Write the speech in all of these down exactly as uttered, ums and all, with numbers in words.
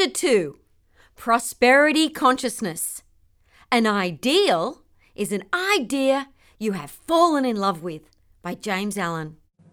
Chapter two, Prosperity Consciousness. An ideal is an idea you have fallen in love with, by James Allen.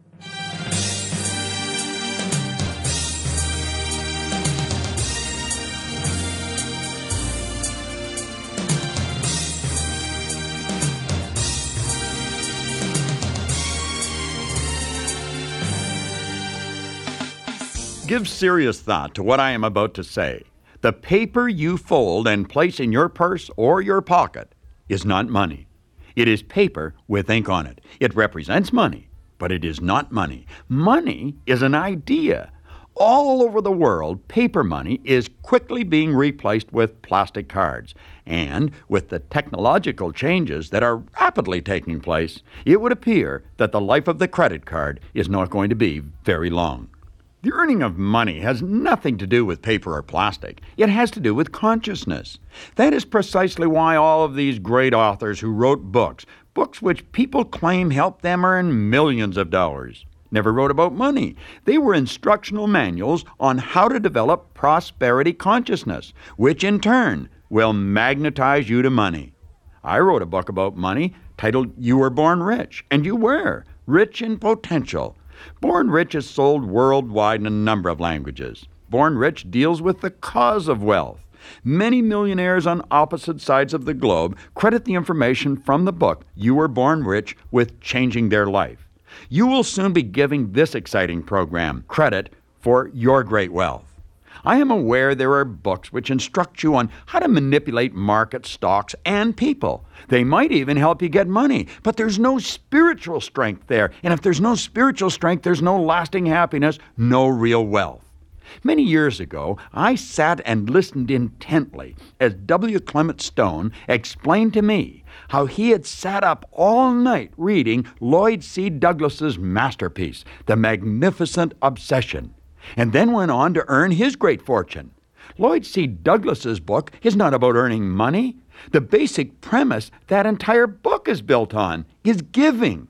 Give serious thought to what I am about to say. The paper you fold and place in your purse or your pocket is not money. It is paper with ink on it. It represents money, but it is not money. Money is an idea. All over the world, paper money is quickly being replaced with plastic cards. And with the technological changes that are rapidly taking place, it would appear that the life of the credit card is not going to be very long. The earning of money has nothing to do with paper or plastic. It has to do with consciousness. That is precisely why all of these great authors who wrote books, books which people claim helped them earn millions of dollars, never wrote about money. They were instructional manuals on how to develop prosperity consciousness, which in turn will magnetize you to money. I wrote a book about money titled You Were Born Rich, and you were rich in potential. Born Rich is sold worldwide in a number of languages. Born Rich deals with the cause of wealth. Many millionaires on opposite sides of the globe credit the information from the book You Were Born Rich with changing their life. You will soon be giving this exciting program credit for your great wealth. I am aware there are books which instruct you on how to manipulate market stocks and people. They might even help you get money, but there's no spiritual strength there. And if there's no spiritual strength, there's no lasting happiness, no real wealth. Many years ago, I sat and listened intently as W. Clement Stone explained to me how he had sat up all night reading Lloyd C. Douglas's masterpiece, The Magnificent Obsession, and then went on to earn his great fortune. Lloyd C. Douglas's book is not about earning money. The basic premise that entire book is built on is giving.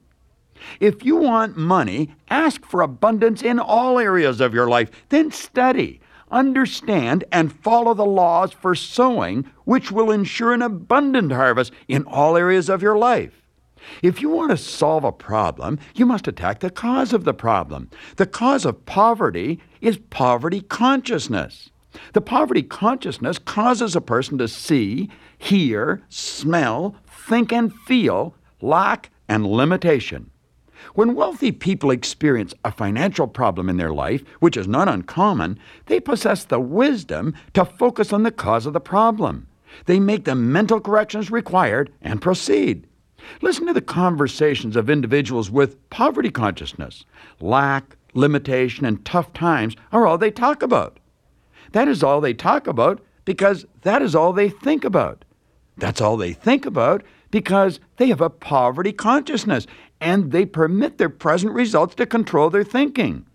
If you want money, ask for abundance in all areas of your life. Then study, understand, and follow the laws for sowing, which will ensure an abundant harvest in all areas of your life. If you want to solve a problem, you must attack the cause of the problem. The cause of poverty is poverty consciousness. The poverty consciousness causes a person to see, hear, smell, think, and feel lack and limitation. When wealthy people experience a financial problem in their life, which is not uncommon, they possess the wisdom to focus on the cause of the problem. They make the mental corrections required and proceed. Listen to the conversations of individuals with poverty consciousness. Lack, limitation, and tough times are all they talk about. That is all they talk about because that is all they think about. That's all they think about because they have a poverty consciousness and they permit their present results to control their thinking.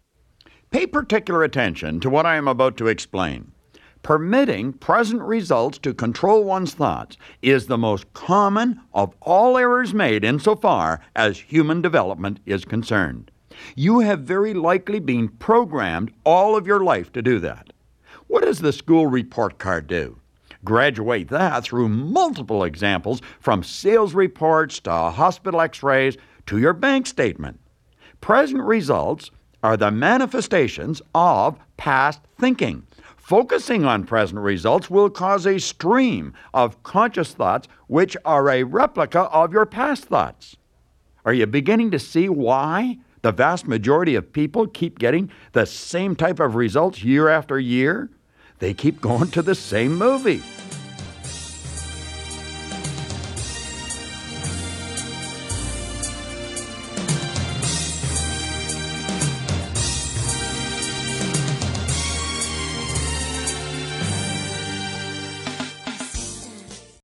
Pay particular attention to what I am about to explain. Permitting present results to control one's thoughts is the most common of all errors made insofar as human development is concerned. You have very likely been programmed all of your life to do that. What does the school report card do? Graduate that through multiple examples from sales reports to hospital x-rays to your bank statement. Present results are the manifestations of past thinking. Focusing on present results will cause a stream of conscious thoughts which are a replica of your past thoughts. Are you beginning to see why the vast majority of people keep getting the same type of results year after year? They keep going to the same movie.